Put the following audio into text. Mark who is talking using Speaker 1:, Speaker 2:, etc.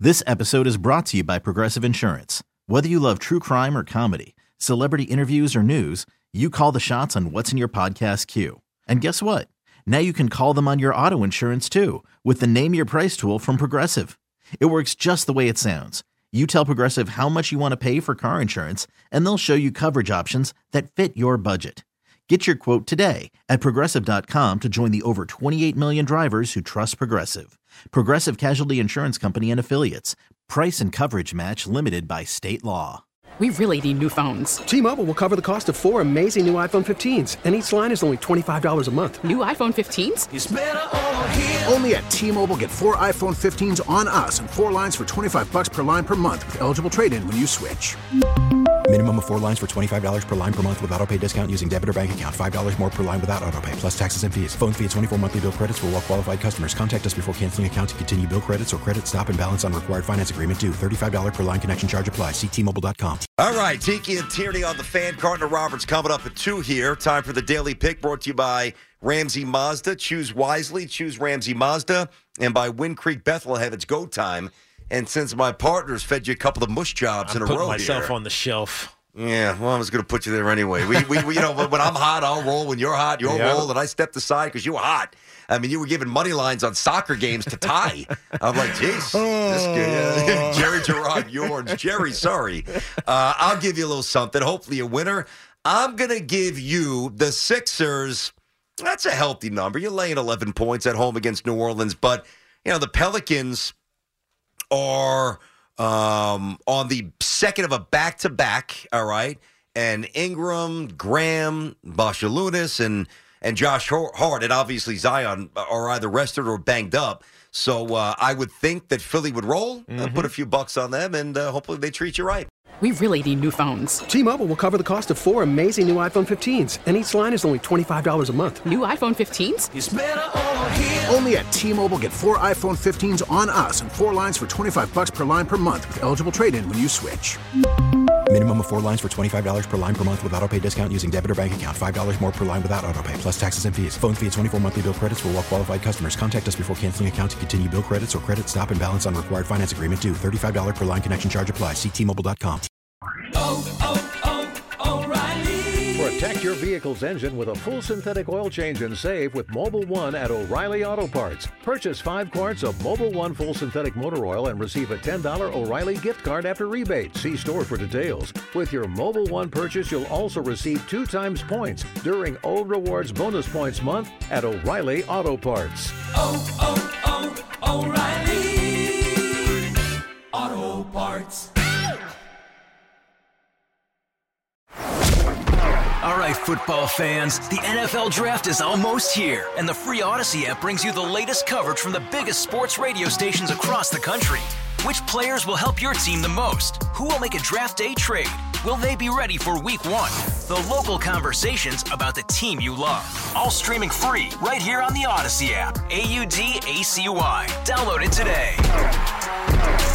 Speaker 1: This episode is brought to you by Progressive Insurance. Whether you love true crime or comedy, celebrity interviews or news, you call the shots on what's in your podcast queue. And guess what? Now you can call them on your auto insurance too with the Name Your Price tool from Progressive. It works just the way it sounds. You tell Progressive how much you want to pay for car insurance, and they'll show you coverage options that fit your budget. Get your quote today at Progressive.com to join the over 28 million drivers who trust Progressive. Progressive Casualty Insurance Company and Affiliates. Price and coverage match limited by state law.
Speaker 2: We really need new phones.
Speaker 3: T-Mobile will cover the cost of 4 amazing new iPhone 15s, and each line is only $25 a month.
Speaker 2: New iPhone 15s?
Speaker 4: It's better over here.
Speaker 5: Only at T-Mobile, get 4 iPhone 15s on us and 4 lines for $25 per line per month with eligible trade-in when you switch.
Speaker 6: Minimum of 4 lines for $25 per line per month with autopay discount using debit or bank account. $5 more per line without autopay, plus taxes and fees. Phone fee at 24 monthly bill credits for well-qualified customers. Contact us before canceling account to continue bill credits or credit stop and balance on required finance agreement due. $35 per line connection charge applies. See T-Mobile.com.
Speaker 7: All right, Tiki and Tierney on the Fan. Gardner Roberts coming up at 2 here. Time for the Daily Pick, brought to you by Ramsey Mazda. Choose wisely. Choose Ramsey Mazda. And by Wind Creek Bethlehem, it's go time. And since my partners fed you a couple of mush jobs in a row
Speaker 8: putting myself
Speaker 7: here,
Speaker 8: on the shelf.
Speaker 7: Yeah, well, I was going to put you there anyway. We you know, when I'm hot, I'll roll. When you're hot, you'll roll. And I stepped aside because you were hot. I mean, you were giving money lines on soccer games to tie. I'm like, geez, this good. Jerry Gerard Yorns. Jerry, sorry. I'll give you a little something. Hopefully a winner. I'm going to give you the Sixers. That's a healthy number. You're laying 11 points at home against New Orleans. But, you know, the Pelicans are on the second of a back-to-back, all right? And Ingram, Graham, Bacialunas, and Josh Hart, and obviously Zion are either rested or banged up. So I would think that Philly would roll, put a few bucks on them, and hopefully they treat you right.
Speaker 2: We really need new phones.
Speaker 3: T-Mobile will cover the cost of 4 amazing new iPhone 15s, and each line is only $25 a month.
Speaker 2: New iPhone 15s?
Speaker 4: It's better over here.
Speaker 5: Only at T-Mobile, get 4 iPhone 15s on us and 4 lines for $25 per line per month with eligible trade-in when you switch.
Speaker 6: Minimum of 4 lines for $25 per line per month with autopay discount using debit or bank account. $5 more per line without autopay, plus taxes and fees. Phone fee at 24 monthly bill credits for well-qualified customers. Contact us before canceling account to continue bill credits or credit stop and balance on required finance agreement due. $35 per line connection charge applies. See T-Mobile.com.
Speaker 4: O'Reilly.
Speaker 9: Protect your vehicle's engine with a full synthetic oil change and save with Mobil 1 at O'Reilly Auto Parts. Purchase 5 quarts of Mobil 1 full synthetic motor oil and receive a $10 O'Reilly gift card after rebate. See store for details. With your Mobil 1 purchase, you'll also receive 2 times points during O Rewards Bonus Points Month at O'Reilly Auto Parts.
Speaker 4: O'Reilly Auto Parts.
Speaker 10: All right, football fans, the NFL Draft is almost here, and the free Odyssey app brings you the latest coverage from the biggest sports radio stations across the country. Which players will help your team the most? Who will make a draft day trade? Will they be ready for Week 1? The local conversations about the team you love. All streaming free right here on the Odyssey app. AUDACY. Download it today.